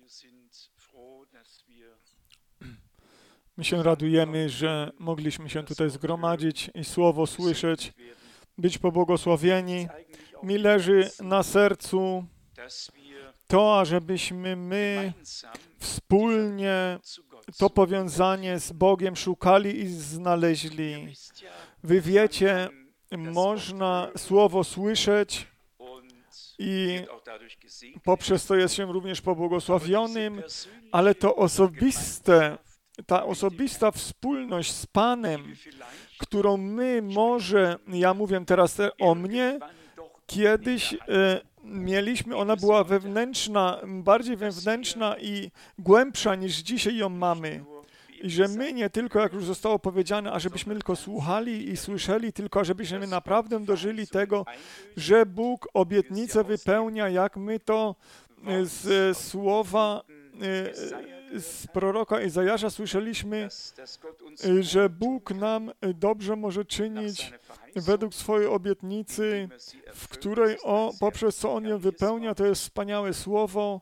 My się radujemy, że mogliśmy się tutaj zgromadzić i słowo słyszeć, być pobłogosławieni. Mi leży na sercu to, ażebyśmy my wspólnie to powiązanie z Bogiem szukali i znaleźli. Wy wiecie, można słowo słyszeć i poprzez to jest się również pobłogosławionym, ale to osobiste, ta osobista wspólność z Panem, którą my może, ja mówię teraz o mnie, kiedyś mieliśmy, ona była wewnętrzna, bardziej wewnętrzna i głębsza niż dzisiaj ją mamy. I że my nie tylko, jak już zostało powiedziane, ażebyśmy tylko słuchali i słyszeli, tylko ażebyśmy naprawdę dożyli tego, że Bóg obietnicę wypełnia, jak my to z słowa z proroka Izajasza słyszeliśmy, że Bóg nam dobrze może czynić według swojej obietnicy, w której poprzez co On ją wypełnia, to jest wspaniałe słowo.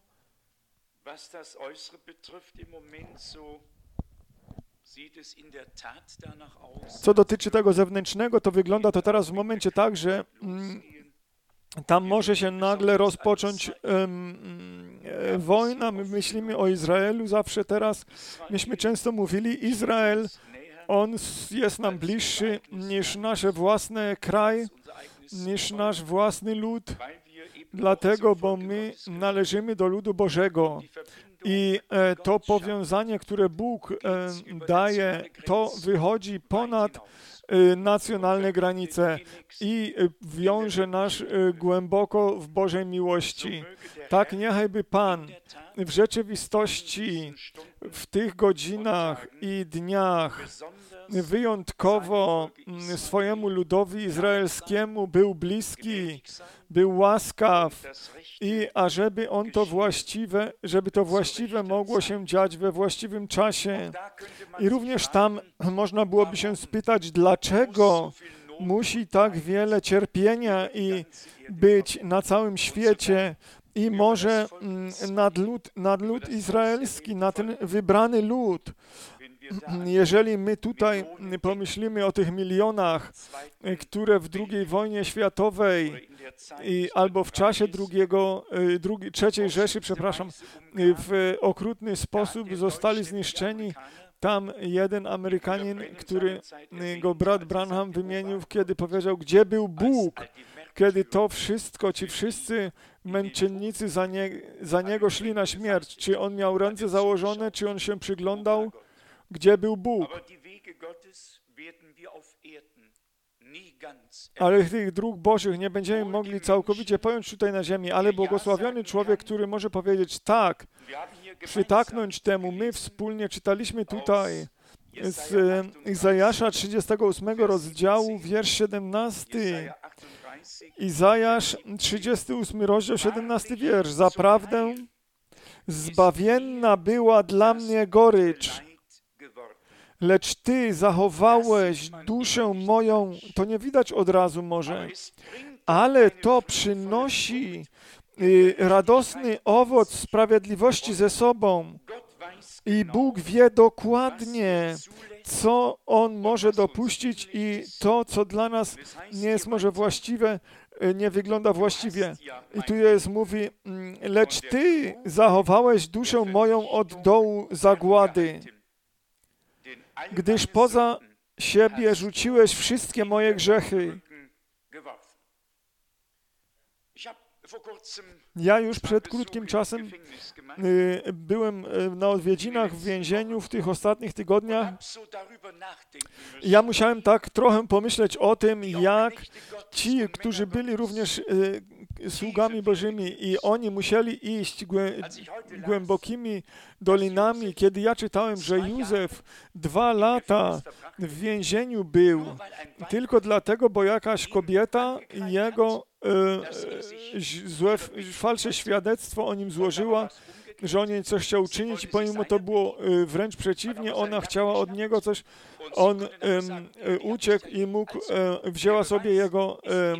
Co dotyczy tego zewnętrznego, to wygląda to teraz w momencie tak, że tam może się nagle rozpocząć wojna. My myślimy o Izraelu zawsze teraz. Myśmy często mówili, Izrael, on jest nam bliższy niż nasze własne kraj, niż nasz własny lud, dlatego, bo my należymy do ludu Bożego. I to powiązanie, które Bóg daje, to wychodzi ponad nacjonalne granice i wiąże nas głęboko w Bożej miłości. Tak niechajby Pan w rzeczywistości w tych godzinach i dniach wyjątkowo swojemu ludowi izraelskiemu był bliski, był łaskaw i ażeby on to właściwe, żeby to właściwe mogło się dziać we właściwym czasie. I również tam można byłoby się spytać, dlaczego musi tak wiele cierpienia i być na całym świecie i może nad lud izraelski, na ten wybrany lud. Jeżeli my tutaj pomyślimy o tych milionach, które w II wojnie światowej albo w czasie III Rzeszy, w okrutny sposób zostali zniszczeni, tam jeden Amerykanin, którego brat Branham wymienił, kiedy powiedział, gdzie był Bóg, kiedy to wszystko, ci wszyscy męczennicy za niego szli na śmierć. Czy on miał ręce założone, czy on się przyglądał? Gdzie był Bóg? Ale tych dróg Bożych nie będziemy mogli całkowicie pojąć tutaj na ziemi, ale błogosławiony człowiek, który może powiedzieć tak, przytaknąć temu. My wspólnie czytaliśmy tutaj z Izajasza 38 rozdziału, wiersz 17. Izajasz 38 rozdział, 17 wiersz. Zaprawdę zbawienna była dla mnie gorycz, lecz Ty zachowałeś duszę moją, to nie widać od razu może, ale to przynosi radosny owoc sprawiedliwości ze sobą. I Bóg wie dokładnie, co On może dopuścić i to, co dla nas nie jest może właściwe, nie wygląda właściwie. I tu jest, mówi, lecz Ty zachowałeś duszę moją od dołu zagłady, gdyż poza siebie rzuciłeś wszystkie moje grzechy. Ja już przed krótkim czasem byłem na odwiedzinach w więzieniu w tych ostatnich tygodniach. Ja musiałem tak trochę pomyśleć o tym, jak ci, którzy byli również sługami Bożymi i oni musieli iść głębokimi dolinami. Kiedy ja czytałem, że Józef 2 lata w więzieniu był tylko dlatego, bo jakaś kobieta jego falsze świadectwo o nim złożyła, że on jej coś chciał uczynić i pomimo to było wręcz przeciwnie, ona chciała od niego coś, on uciekł i wzięła sobie jego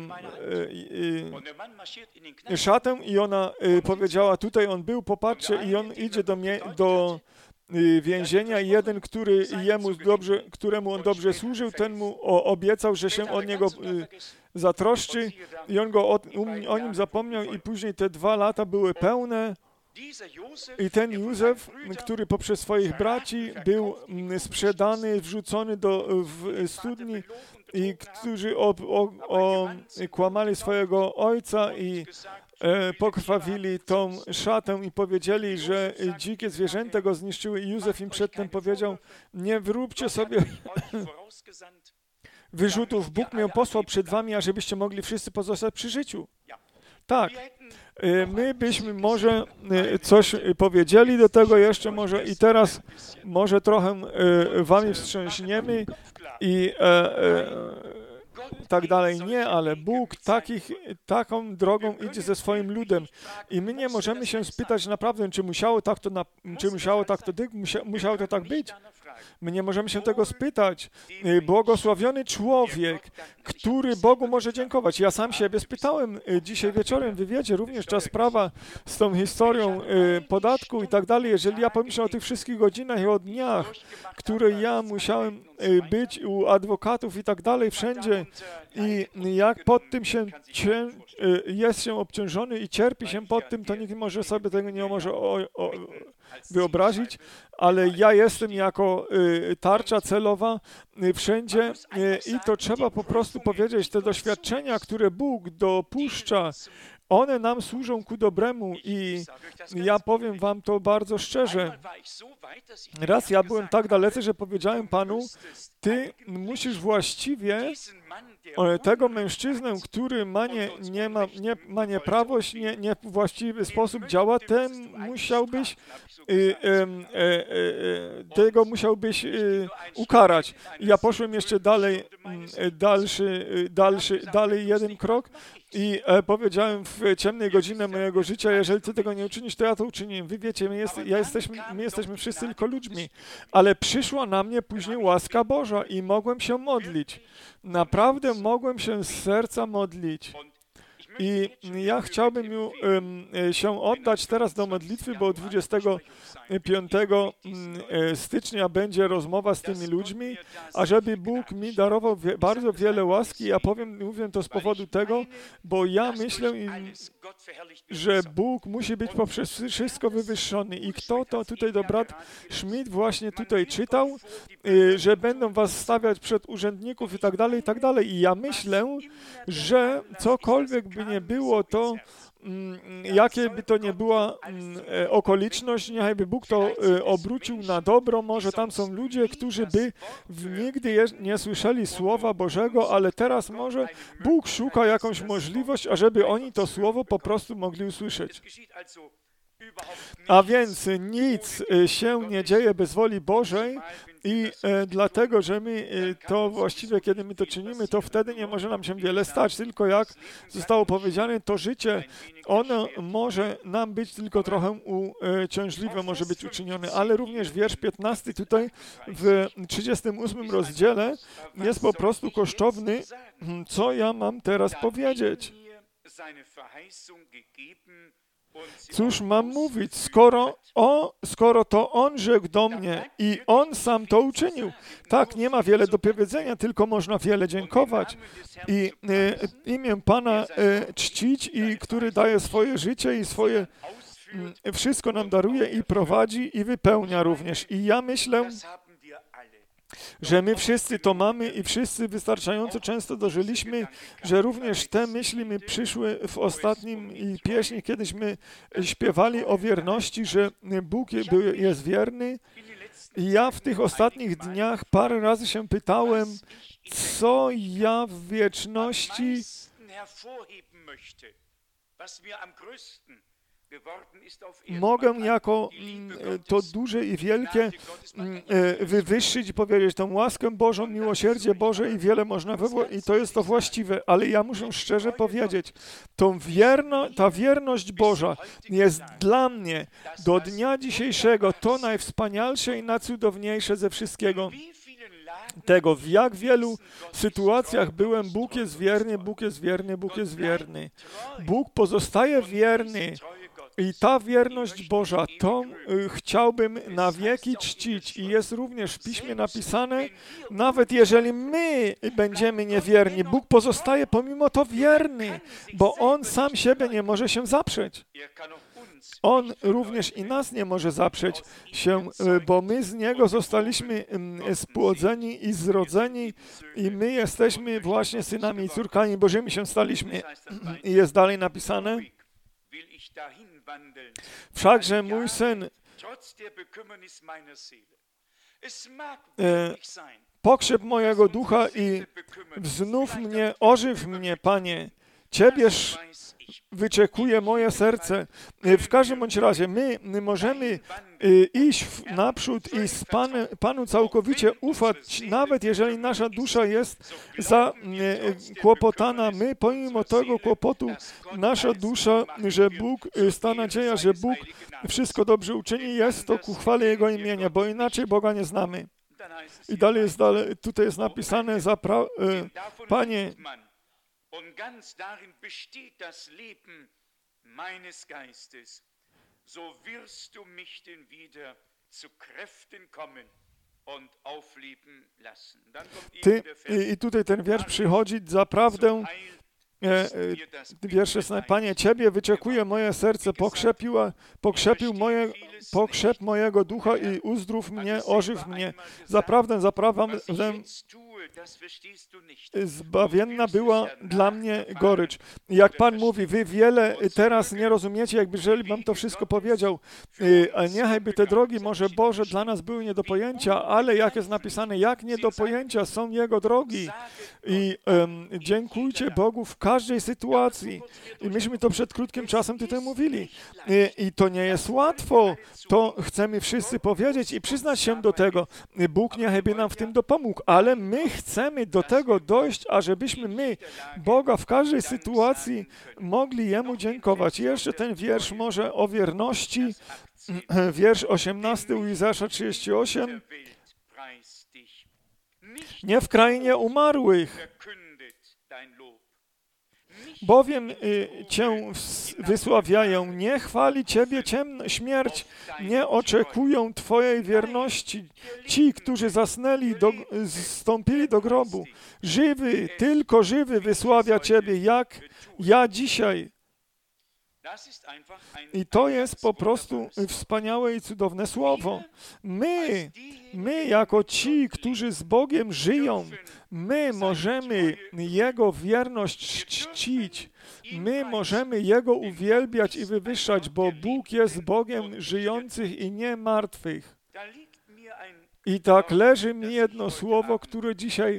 szatę i ona powiedziała, tutaj on był, popatrzcie, i on idzie do więzienia i jeden, któremu on dobrze służył, ten mu obiecał, że się o niego zatroszczy i on o nim zapomniał i później te 2 lata były pełne. I ten Józef, który poprzez swoich braci był sprzedany, wrzucony w studni i którzy kłamali swojego ojca i pokrwawili tą szatę i powiedzieli, że dzikie zwierzęta go zniszczyły i Józef im przedtem powiedział, nie wyróbcie sobie wyrzutów, Bóg mnie posłał przed wami, ażebyście mogli wszyscy pozostać przy życiu. Tak. My byśmy może coś powiedzieli do tego jeszcze może i teraz może trochę wami wstrząśniemy i tak dalej. Nie, ale Bóg taką drogą idzie ze swoim ludem i my nie możemy się spytać naprawdę, czy musiało to tak być. My nie możemy się tego spytać. Błogosławiony człowiek, który Bogu może dziękować. Ja sam siebie spytałem dzisiaj wieczorem, wy wiecie, również ta sprawa z tą historią podatku i tak dalej. Jeżeli ja pomyślę o tych wszystkich godzinach i o dniach, które ja musiałem być u adwokatów i tak dalej, wszędzie i jak pod tym jest się obciążony i cierpi się pod tym, to nikt może sobie tego nie może wyobrazić, ale ja jestem jako tarcza celowa wszędzie i to trzeba po prostu powiedzieć, te doświadczenia, które Bóg dopuszcza, one nam służą ku dobremu i ja powiem wam to bardzo szczerze. Raz ja byłem tak dalece, że powiedziałem Panu, ty musisz właściwie tego mężczyznę, który ma nieprawość, nie w właściwy sposób działa, tego musiałbyś ukarać. I ja poszłem jeszcze dalej jeden krok i powiedziałem w ciemnej godzinie mojego życia, jeżeli ty tego nie uczynisz, to ja to uczynię. Wy wiecie, my jesteśmy wszyscy tylko ludźmi, ale przyszła na mnie później łaska Boża i mogłem się modlić. Naprawdę mogłem się z serca modlić. I ja chciałbym się oddać teraz do modlitwy, bo 25 stycznia będzie rozmowa z tymi ludźmi, ażeby Bóg mi darował bardzo wiele łaski. Ja mówię to z powodu tego, bo ja myślę, że Bóg musi być poprzez wszystko wywyższony. I kto to tutaj do brat Schmidt właśnie tutaj czytał, że będą was stawiać przed urzędników i tak dalej, i tak dalej. I ja myślę, że cokolwiek by nie było, to jakie by to nie była okoliczność, niechaj Bóg to obrócił na dobro. Może tam są ludzie, którzy by nigdy nie słyszeli Słowa Bożego, ale teraz może Bóg szuka jakąś możliwość, ażeby oni to Słowo po prostu mogli usłyszeć. A więc nic się nie dzieje bez woli Bożej i dlatego, że my to właściwie, kiedy my to czynimy, to wtedy nie może nam się wiele stać, tylko jak zostało powiedziane, to życie, ono może nam być tylko trochę uciążliwe, może być uczynione, ale również wiersz 15 tutaj w 38 rozdziale jest po prostu kosztowny, co ja mam teraz powiedzieć. Cóż mam mówić, skoro to On rzekł do mnie i On sam to uczynił. Tak, nie ma wiele do powiedzenia, tylko można wiele dziękować i imię Pana czcić, i który daje swoje życie i swoje wszystko nam daruje i prowadzi i wypełnia również. I ja myślę, że my wszyscy to mamy i wszyscy wystarczająco często dożyliśmy, że również te myśli mi przyszły w ostatnim pieśni, kiedyśmy śpiewali o wierności, że Bóg jest wierny. I ja w tych ostatnich dniach parę razy się pytałem, co ja w wieczności mogę jako to duże i wielkie wywyższyć i powiedzieć tą łaskę Bożą, miłosierdzie Boże i wiele można wywołać i to jest to właściwe, ale ja muszę szczerze powiedzieć, ta wierność Boża jest dla mnie do dnia dzisiejszego to najwspanialsze i najcudowniejsze ze wszystkiego. Tego, w jak wielu sytuacjach byłem, Bóg jest wierny, Bóg jest wierny, Bóg jest wierny. Bóg pozostaje wierny i ta wierność Boża, tą chciałbym na wieki czcić i jest również w Piśmie napisane, nawet jeżeli my będziemy niewierni, Bóg pozostaje pomimo to wierny, bo On sam siebie nie może się zaprzeć. On również i nas nie może zaprzeć się, bo my z Niego zostaliśmy spłodzeni i zrodzeni i my jesteśmy właśnie synami i córkami Bożymi się staliśmy. I jest dalej napisane, wszakże mój syn pokrzep mojego ducha i wznów mnie, ożyw mnie, Panie, Ciebież wyczekuje moje serce. W każdym bądź razie my możemy iść naprzód i z Panu całkowicie ufać, nawet jeżeli nasza dusza jest zakłopotana. My pomimo tego kłopotu, nasza dusza, że Bóg, jest ta nadzieja, że Bóg wszystko dobrze uczyni, jest to ku chwale Jego imienia, bo inaczej Boga nie znamy. I dalej tutaj jest napisane, Panie, und ganz darin besteht das Leben meines Geistes, so wirst du mich denn wieder zu Kräften kommen und aufleben lassen. I tutaj ten wiersz przychodzi, zaprawdę, wiersz 16, Panie, Ciebie wyczekuje moje serce, pokrzep mojego ducha i uzdrów mnie, ożyw mnie. Zaprawdę, zbawienna była dla mnie gorycz. Jak Pan mówi, wy wiele teraz nie rozumiecie, jakby jeżeli bym to wszystko powiedział, a niechajby te drogi może Boże dla nas były nie do pojęcia, ale jak jest napisane, jak nie do pojęcia są Jego drogi. I dziękujcie Bogu w każdej sytuacji. I myśmy to przed krótkim czasem tutaj mówili. I to nie jest łatwo. To chcemy wszyscy powiedzieć i przyznać się do tego. Bóg niechby nam w tym dopomógł, ale my chcemy do tego dojść, ażebyśmy my Boga w każdej sytuacji mogli Jemu dziękować. I jeszcze ten wiersz może o wierności. Wiersz 18 u Izajasza 38. Nie w krainie umarłych, bowiem Cię wysławiają, nie chwali Ciebie śmierć, nie oczekują Twojej wierności. Ci, którzy zasnęli, zstąpili do grobu. Żywy, tylko żywy wysławia Ciebie, jak ja dzisiaj. I to jest po prostu wspaniałe i cudowne słowo. My jako ci, którzy z Bogiem żyją, my możemy Jego wierność czcić. My możemy Jego uwielbiać i wywyższać, bo Bóg jest Bogiem żyjących i nie martwych. I tak leży mi jedno słowo, które dzisiaj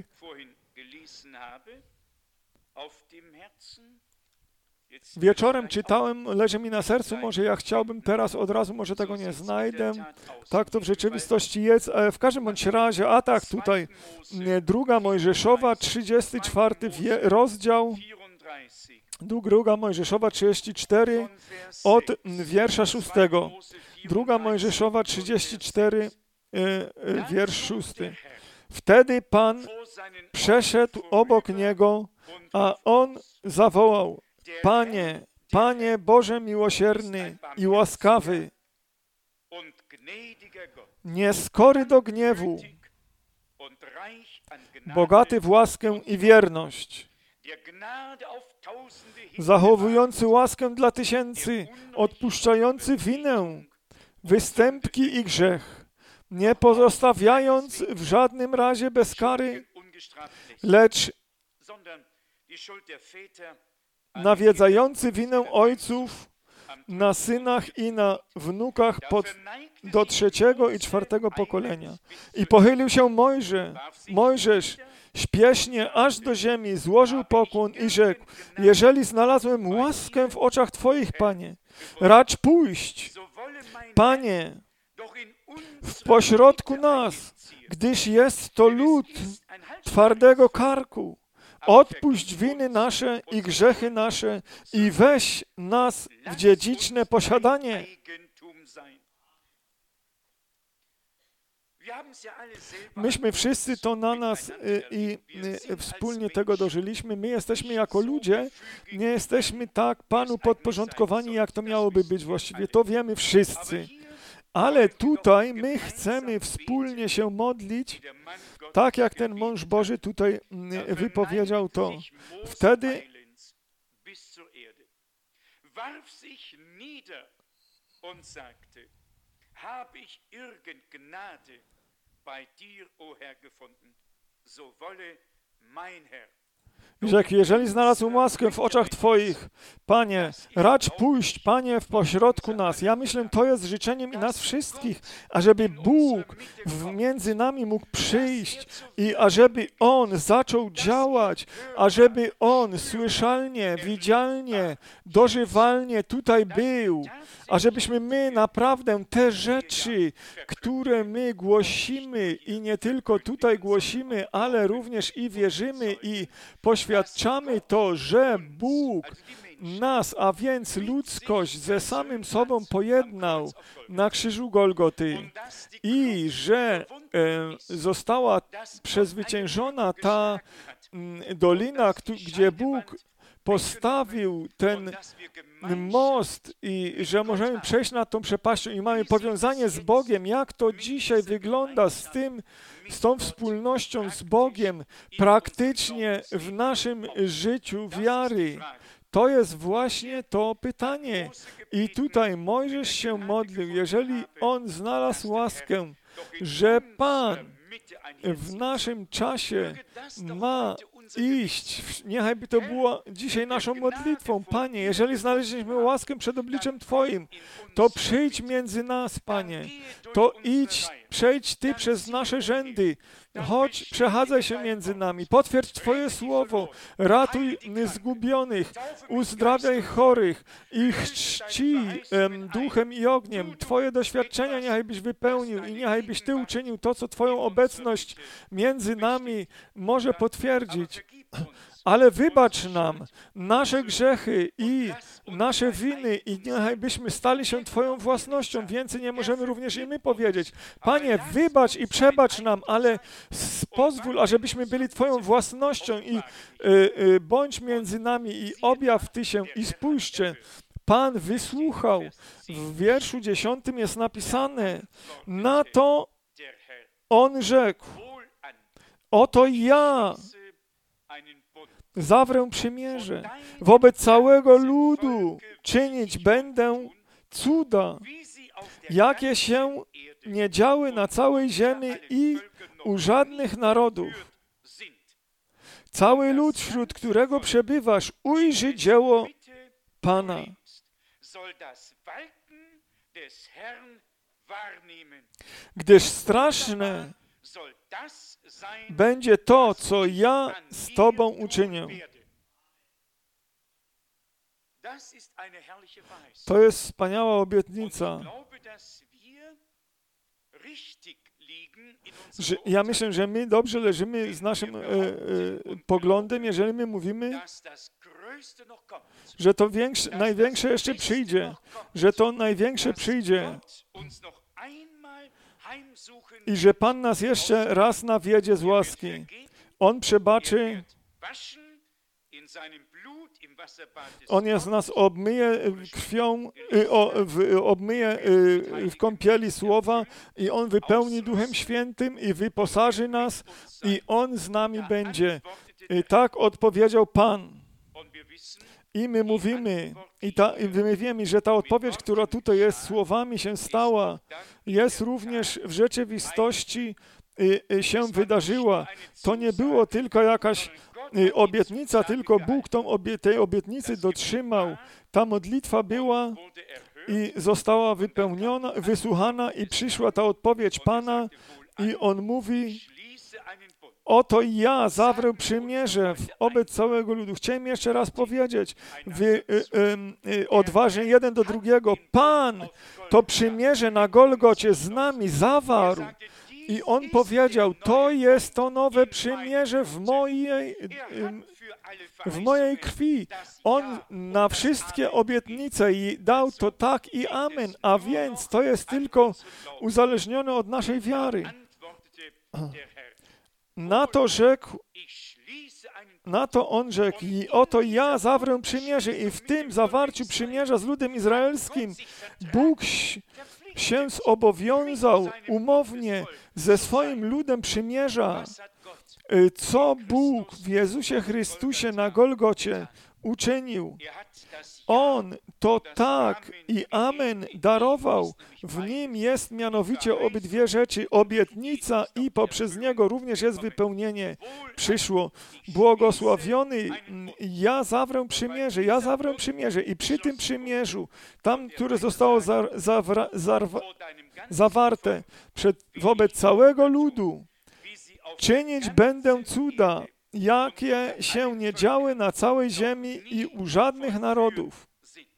wieczorem czytałem, leży mi na sercu, może ja chciałbym teraz od razu, może tego nie znajdę. Tak to w rzeczywistości jest, ale w każdym bądź razie, a tak tutaj, 2 Mojżeszowa, 34 rozdział, 2 Mojżeszowa 34, od wiersza 6. 2 Mojżeszowa 34, wiersz 6. Wtedy Pan przeszedł obok niego, a on zawołał: Panie, Panie Boże miłosierny i łaskawy, nieskory do gniewu, bogaty w łaskę i wierność, zachowujący łaskę dla tysięcy, odpuszczający winę, występki i grzech, nie pozostawiając w żadnym razie bez kary, lecz nawiedzający winę ojców na synach i na wnukach do 3. i 4. pokolenia. I pochylił się Mojżesz, śpiesznie aż do ziemi złożył pokłon i rzekł: jeżeli znalazłem łaskę w oczach Twoich, Panie, racz pójść, Panie, w pośrodku nas, gdyż jest to lud twardego karku. Odpuść winy nasze i grzechy nasze i weź nas w dziedziczne posiadanie. Myśmy wszyscy to na nas i wspólnie tego dożyliśmy. My jesteśmy jako ludzie, nie jesteśmy tak Panu podporządkowani, jak to miałoby być właściwie. To wiemy wszyscy. Ale tutaj my chcemy wspólnie się modlić, tak jak ten mąż Boży tutaj wypowiedział to. Wtedy rzekł: jeżeli znalazłem łaskę w oczach Twoich, Panie, racz pójść, Panie, w pośrodku nas. Ja myślę, to jest życzeniem i nas wszystkich, ażeby Bóg między nami mógł przyjść i ażeby On zaczął działać, ażeby On słyszalnie, widzialnie, dożywalnie tutaj był, ażebyśmy my naprawdę te rzeczy, które my głosimy i nie tylko tutaj głosimy, ale również i wierzymy i poświadczamy to, że Bóg nas, a więc ludzkość, ze samym sobą pojednał na krzyżu Golgoty i że została przezwyciężona ta dolina, gdzie Bóg postawił ten most i że możemy przejść nad tą przepaścią i mamy powiązanie z Bogiem. Jak to dzisiaj wygląda z tą wspólnością z Bogiem praktycznie w naszym życiu wiary? To jest właśnie to pytanie. I tutaj Mojżesz się modlił, jeżeli on znalazł łaskę, że Pan w naszym czasie ma iść. Niechaj to było dzisiaj naszą modlitwą. Panie, jeżeli znaleźliśmy łaskę przed obliczem Twoim, to przyjdź między nas, Panie. To idź, przejdź Ty przez nasze rzędy. Chodź, przechadzaj się między nami. Potwierdź Twoje słowo. Ratuj zgubionych. Uzdrawiaj chorych. I chrzci duchem i ogniem. Twoje doświadczenia niechaj byś wypełnił i niechaj byś Ty uczynił to, co Twoją obecność między nami może potwierdzić. Ale wybacz nam nasze grzechy i nasze winy i niechaj byśmy stali się Twoją własnością. Więcej nie możemy również i my powiedzieć. Panie, wybacz i przebacz nam, ale pozwól, ażebyśmy byli Twoją własnością i bądź między nami i objaw Ty się i spójrzcie. Pan wysłuchał. W wierszu 10 jest napisane: na to On rzekł: oto ja zawrę przymierze. Wobec całego ludu czynić będę cuda, jakie się nie działy na całej ziemi i u żadnych narodów. Cały lud, wśród którego przebywasz, ujrzy dzieło Pana. Gdyż straszne będzie to, co ja z Tobą uczynię. To jest wspaniała obietnica. Ja myślę, że my dobrze leżymy z naszym poglądem, jeżeli my mówimy, że to największe jeszcze przyjdzie, że to największe przyjdzie i że Pan nas jeszcze raz nawiedzie z łaski. On przebaczy, On nas obmyje krwią, obmyje w kąpieli słowa i On wypełni Duchem Świętym i wyposaży nas i On z nami będzie. I tak odpowiedział Pan. I my mówimy, my wiemy, że ta odpowiedź, która tutaj jest słowami się stała, jest również w rzeczywistości się wydarzyła. To nie było tylko jakaś obietnica, tylko Bóg tej obietnicy dotrzymał. Ta modlitwa była i została wypełniona, wysłuchana i przyszła ta odpowiedź Pana i On mówi: oto ja zawrę przymierze wobec całego ludu. Chciałem jeszcze raz powiedzieć, odważnie jeden do drugiego, Pan to przymierze na Golgocie z nami zawarł. I On powiedział, to jest to nowe przymierze w mojej krwi. On na wszystkie obietnice i dał to tak i amen, a więc to jest tylko uzależnione od naszej wiary. Na to on rzekł, i oto ja zawrę przymierze i w tym zawarciu przymierza z ludem izraelskim Bóg się zobowiązał umownie ze swoim ludem przymierza, co Bóg w Jezusie Chrystusie na Golgocie uczynił. On to tak i amen darował. W Nim jest mianowicie obydwie rzeczy, obietnica i poprzez Niego również jest wypełnienie. Przyszło. Błogosławiony, ja zawrę przymierze i przy tym przymierzu, tam, które zostało zawarte wobec całego ludu, czynić będę cuda, jakie się nie działy na całej ziemi i u żadnych narodów.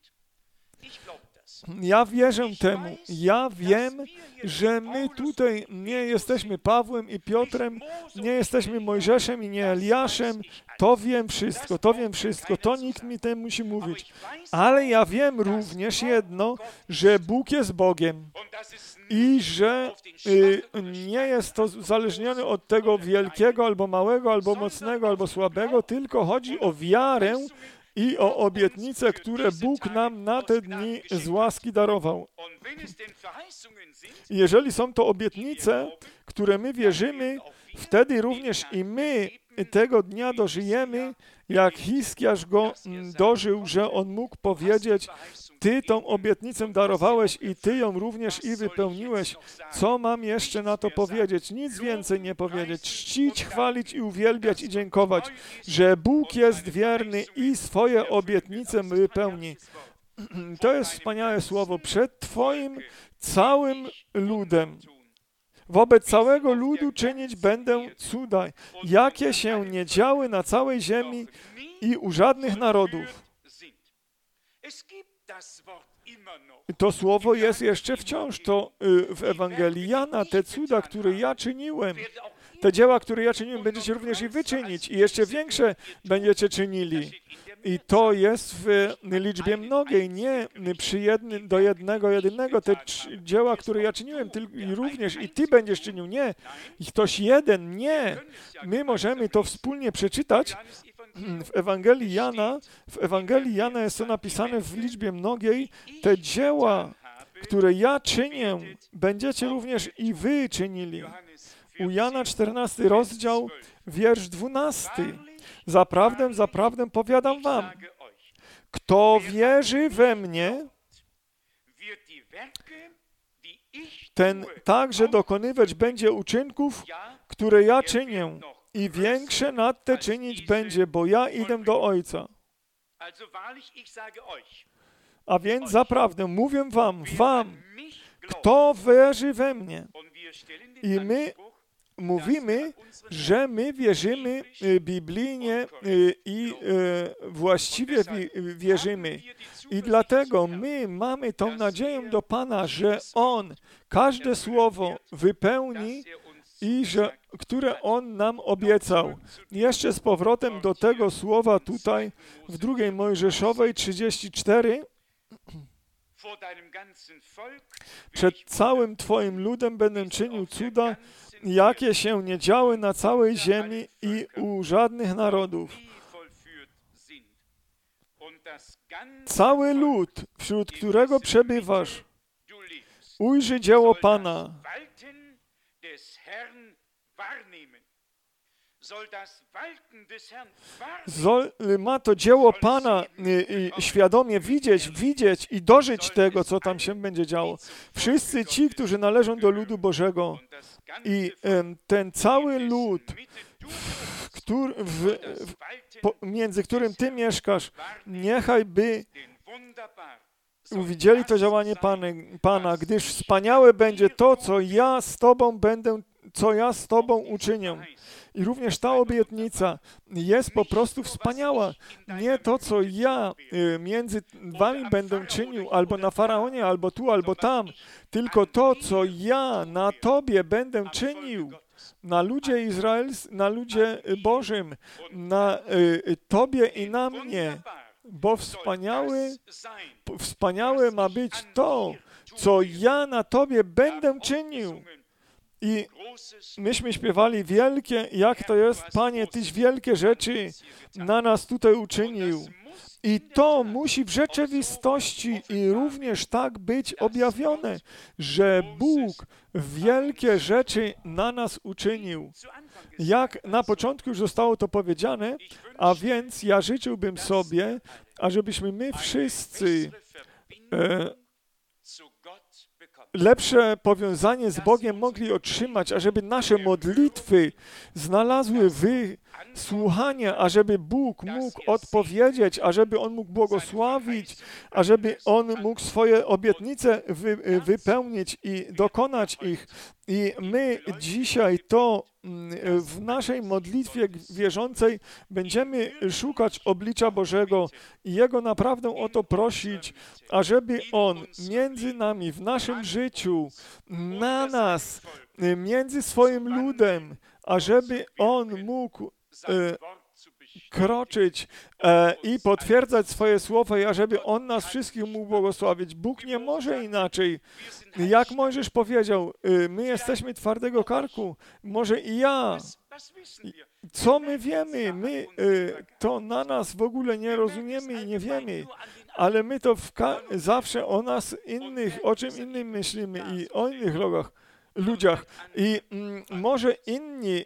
Ja wierzę temu. Ja wiem, że my tutaj nie jesteśmy Pawłem i Piotrem, nie jesteśmy Mojżeszem i nie Eliaszem. To wiem wszystko, to nikt mi nie musi mówić. Ale ja wiem również jedno, że Bóg jest Bogiem i że nie jest to uzależnione od tego wielkiego, albo małego, albo mocnego, albo słabego, tylko chodzi o wiarę i o obietnice, które Bóg nam na te dni z łaski darował. Jeżeli są to obietnice, które my wierzymy, wtedy również i my tego dnia dożyjemy, jak Hiskiarz go dożył, że on mógł powiedzieć, Ty tą obietnicę darowałeś i Ty ją również i wypełniłeś. Co mam jeszcze na to powiedzieć? Nic więcej nie powiedzieć. Czcić, chwalić i uwielbiać i dziękować, że Bóg jest wierny i swoje obietnice wypełni. To jest wspaniałe słowo. Przed Twoim całym ludem. Wobec całego ludu czynić będę cuda, jakie się nie działy na całej ziemi i u żadnych narodów. To słowo jest jeszcze wciąż, to w Ewangelii Jana, te cuda, które ja czyniłem, te dzieła, które ja czyniłem, będziecie również i wy czynić i jeszcze większe będziecie czynili. I to jest w liczbie mnogiej, nie przy jednego. Te dzieła, które ja czyniłem, również i ty będziesz czynił, nie. I ktoś jeden, nie. My możemy to wspólnie przeczytać w Ewangelii Jana. W Ewangelii Jana jest to napisane w liczbie mnogiej. Te dzieła, które ja czynię, będziecie również i wy czynili. U Jana 14 rozdział, wiersz 12. Zaprawdę powiadam wam, kto wierzy we mnie, ten także dokonywać będzie uczynków, które ja czynię i większe nad te czynić będzie, bo ja idę do Ojca. A więc zaprawdę mówię wam, kto wierzy we mnie. I my mówimy, że my wierzymy biblijnie i właściwie wierzymy. I dlatego my mamy tą nadzieję do Pana, że On każde słowo wypełni i które On nam obiecał. Jeszcze z powrotem do tego słowa tutaj w 2 Mojżeszowej 34. Przed całym Twoim ludem będę czynił cuda, jakie się nie działy na całej ziemi i u żadnych narodów. Cały lud, wśród którego przebywasz, ujrzy dzieło Pana. Ma to dzieło Pana świadomie widzieć i dożyć tego, co tam się będzie działo. Wszyscy ci, którzy należą do ludu Bożego i ten cały lud, między którym Ty mieszkasz, niechaj by uwidzieli to działanie Pana, gdyż wspaniałe będzie to, co ja z Tobą uczynię. I również ta obietnica jest po prostu wspaniała. Nie to, co ja między wami będę czynił, albo na Faraonie, albo tu, albo tam, tylko to, co ja na tobie będę czynił, na ludzie na ludzie Bożym, na tobie i na mnie. Bo wspaniałe ma być to, co ja na tobie będę czynił. I myśmy śpiewali wielkie, jak to jest, Panie, Tyś wielkie rzeczy na nas tutaj uczynił. I to musi w rzeczywistości i również tak być objawione, że Bóg wielkie rzeczy na nas uczynił. Jak na początku już zostało to powiedziane, a więc ja życzyłbym sobie, ażebyśmy my wszyscy lepsze powiązanie z Bogiem mogli otrzymać, ażeby nasze modlitwy znalazły wysłuchanie, ażeby Bóg mógł odpowiedzieć, ażeby On mógł błogosławić, ażeby On mógł swoje obietnice wypełnić i dokonać ich. I my dzisiaj to w naszej modlitwie wierzącej będziemy szukać oblicza Bożego i Jego naprawdę o to prosić, ażeby On między nami, w naszym życiu, na nas, między swoim ludem, ażeby On mógł kroczyć i potwierdzać swoje słowa, i ażeby On nas wszystkich mógł błogosławić. Bóg nie może inaczej. Jak Mojżesz powiedział, my jesteśmy twardego karku, może i ja. Co my wiemy? My to na nas w ogóle nie rozumiemy i nie wiemy, ale my to zawsze o nas innych, o czym innym myślimy i o innych ludziach. I może inni,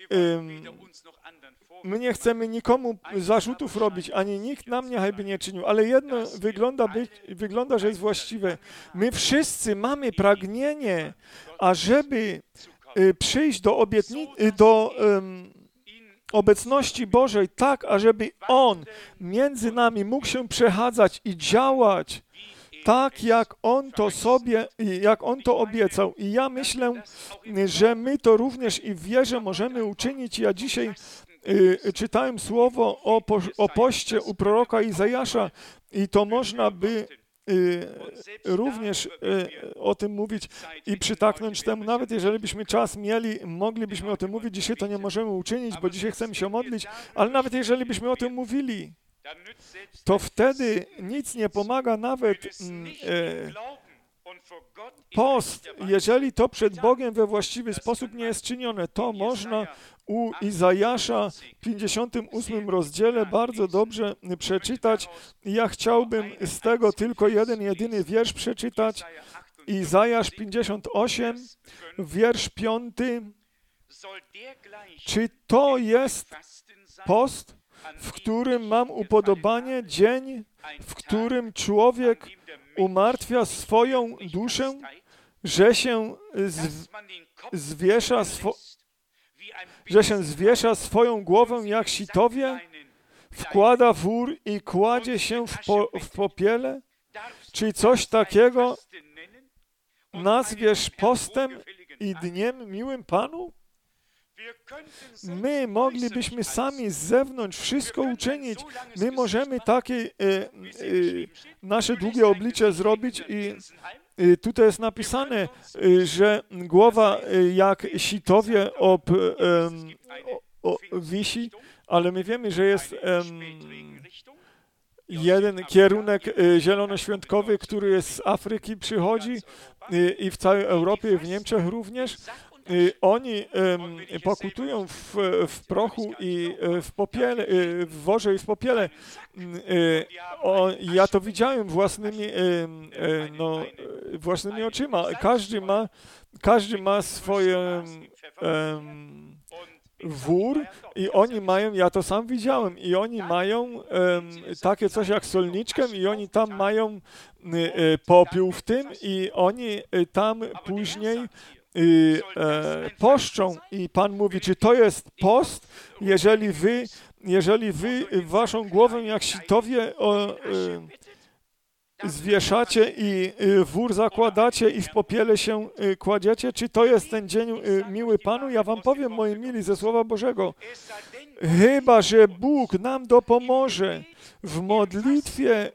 my nie chcemy nikomu zarzutów robić, ani nikt nam niechaj nie czynił, ale jedno wygląda, że jest właściwe. My wszyscy mamy pragnienie, ażeby przyjść do obecności Bożej tak, ażeby On między nami mógł się przechadzać i działać tak, jak On to obiecał. I ja myślę, że my to również i w wierze możemy uczynić. Ja dzisiaj czytałem słowo o poście u proroka Izajasza i to można by również o tym mówić i przytaknąć temu. Nawet jeżeli byśmy czas mieli, moglibyśmy o tym mówić. Dzisiaj to nie możemy uczynić, bo dzisiaj chcemy się modlić, ale nawet jeżeli byśmy o tym mówili, to wtedy nic nie pomaga nawet post, jeżeli to przed Bogiem we właściwy sposób nie jest czynione. To można u Izajasza w 58 rozdziale bardzo dobrze przeczytać. Ja chciałbym z tego tylko jedyny wiersz przeczytać. Izajasz 58, wiersz 5. Czy to jest post, w którym mam upodobanie, dzień, w którym człowiek umartwia swoją duszę, że się zwiesza swoją głowę jak sitowie, wkłada wór i kładzie się w popiele? Czy coś takiego nazwiesz postem i dniem miłym Panu? My moglibyśmy sami z zewnątrz wszystko uczynić. My możemy takie nasze długie oblicze zrobić i tutaj jest napisane, że głowa jak sitowie wisi, ale my wiemy, że jest jeden kierunek zielonoświątkowy, który jest z Afryki, przychodzi i w całej Europie, w Niemczech również. Oni pokutują w prochu i w popiele, w worze i w popiele. Ja to widziałem własnymi oczyma. Każdy ma swoje wór i oni mają, ja to sam widziałem, i oni mają takie coś jak solniczkę i oni tam mają popiół w tym i oni tam później poszczą i Pan mówi, czy to jest post, jeżeli wy waszą głowę jak sitowie zwieszacie i wór zakładacie i w popiele się kładziecie? Czy to jest ten dzień miły Panu? Ja wam powiem, moi mili, ze Słowa Bożego, chyba że Bóg nam dopomoże w modlitwie,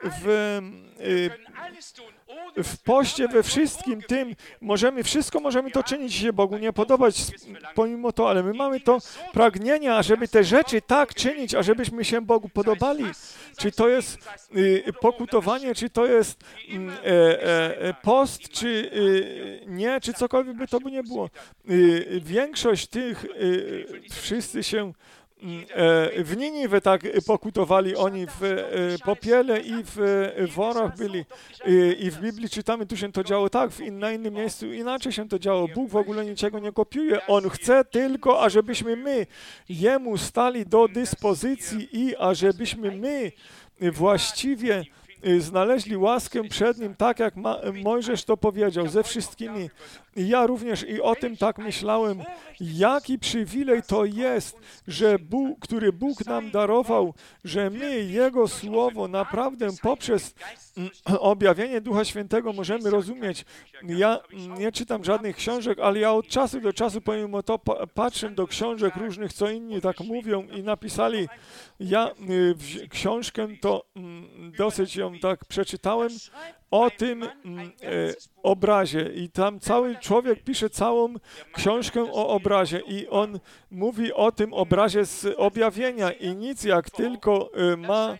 w poście, we wszystkim tym, wszystko możemy to czynić, się Bogu nie podobać pomimo to, ale my mamy to pragnienie, ażeby te rzeczy tak czynić, ażebyśmy się Bogu podobali. Czy to jest pokutowanie, czy to jest post, czy nie, czy cokolwiek by to by nie było. Większość tych, wszyscy się w Niniwe tak pokutowali, oni w popiele i w worach byli. I w Biblii czytamy, tu się to działo tak, na innym miejscu inaczej się to działo. Bóg w ogóle niczego nie kopiuje. On chce tylko, ażebyśmy my Jemu stali do dyspozycji i ażebyśmy my właściwie znaleźli łaskę przed Nim, tak jak Mojżesz to powiedział, ze wszystkimi. I ja również i o tym tak myślałem, jaki przywilej to jest, że który Bóg nam darował, że my Jego Słowo naprawdę poprzez objawienie Ducha Świętego możemy rozumieć. Ja nie czytam żadnych książek, ale ja od czasu do czasu pomimo to patrzę do książek różnych, co inni tak mówią i napisali. Ja książkę to dosyć ją tak przeczytałem o tym obrazie i tam cały człowiek pisze całą książkę o obrazie i on mówi o tym obrazie z objawienia i nic jak tylko ma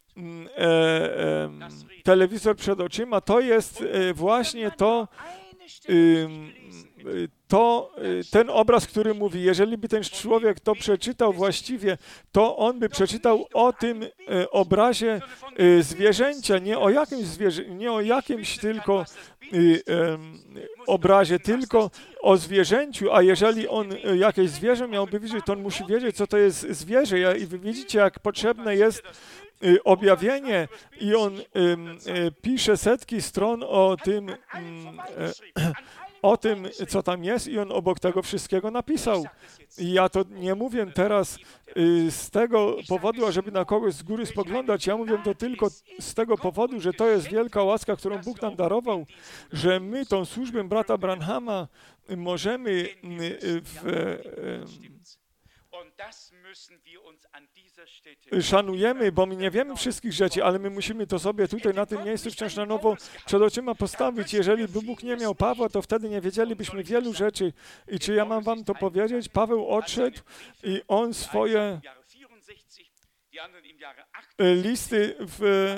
telewizor przed oczyma, to jest właśnie ten obraz, który mówi, jeżeli by ten człowiek to przeczytał właściwie, to on by przeczytał o tym obrazie zwierzęcia, nie o jakimś tylko obrazie, tylko o zwierzęciu, a jeżeli on jakieś zwierzę miałby widzieć, to on musi wiedzieć, co to jest zwierzę. I wy widzicie, jak potrzebne jest objawienie i on pisze setki stron o tym, co tam jest i on obok tego wszystkiego napisał. I ja to nie mówię teraz z tego powodu, ażeby na kogoś z góry spoglądać. Ja mówię to tylko z tego powodu, że to jest wielka łaska, którą Bóg nam darował, że my tą służbę brata Branhama możemy szanujemy, bo my nie wiemy wszystkich rzeczy, ale my musimy to sobie tutaj na tym miejscu wciąż na nowo przed oczyma postawić. Jeżeli by Bóg nie miał Pawła, to wtedy nie wiedzielibyśmy wielu rzeczy. I czy ja mam wam to powiedzieć? Paweł odszedł i on swoje listy w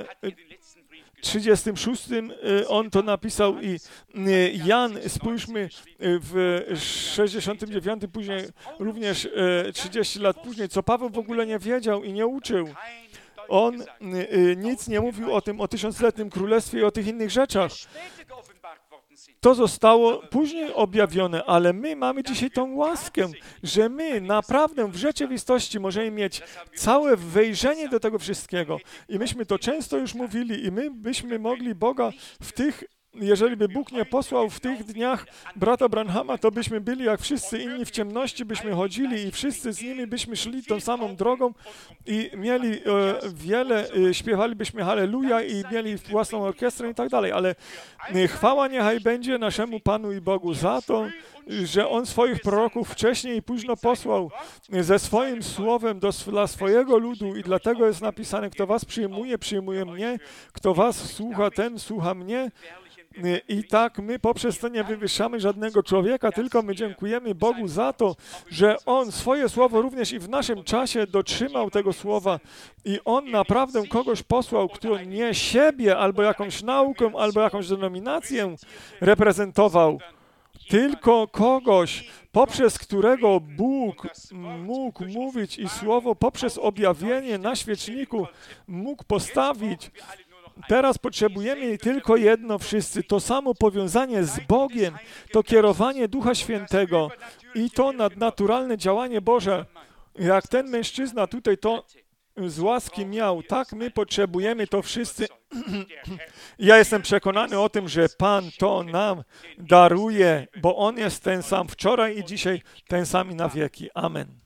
36 on to napisał i Jan, spójrzmy, w 69, później również 30 lat później, co Paweł w ogóle nie wiedział i nie uczył. On nic nie mówił o tym, o tysiącletnim królestwie i o tych innych rzeczach. To zostało później objawione, ale my mamy dzisiaj tą łaskę, że my naprawdę w rzeczywistości możemy mieć całe wejrzenie do tego wszystkiego. I myśmy to często już mówili i my byśmy mogli Boga w tych, jeżeli by Bóg nie posłał w tych dniach brata Branhama, to byśmy byli jak wszyscy inni w ciemności, byśmy chodzili i wszyscy z nimi byśmy szli tą samą drogą i mieli śpiewalibyśmy halleluja i mieli własną orkiestrę i tak dalej, ale chwała niechaj będzie naszemu Panu i Bogu za to, że On swoich proroków wcześniej i późno posłał ze swoim słowem dla swojego ludu i dlatego jest napisane, kto was przyjmuje, przyjmuje mnie, kto was słucha, ten słucha mnie. I tak my poprzez to nie wywyższamy żadnego człowieka, tylko my dziękujemy Bogu za to, że On swoje słowo również i w naszym czasie dotrzymał tego słowa i On naprawdę kogoś posłał, kto nie siebie, albo jakąś naukę, albo jakąś denominację reprezentował, tylko kogoś, poprzez którego Bóg mógł mówić i słowo poprzez objawienie na świeczniku mógł postawić. Teraz potrzebujemy tylko jedno wszyscy, to samo powiązanie z Bogiem, to kierowanie Ducha Świętego i to nadnaturalne działanie Boże. Jak ten mężczyzna tutaj to z łaski miał, tak my potrzebujemy to wszyscy. Ja jestem przekonany o tym, że Pan to nam daruje, bo On jest ten sam wczoraj i dzisiaj, ten sam i na wieki. Amen.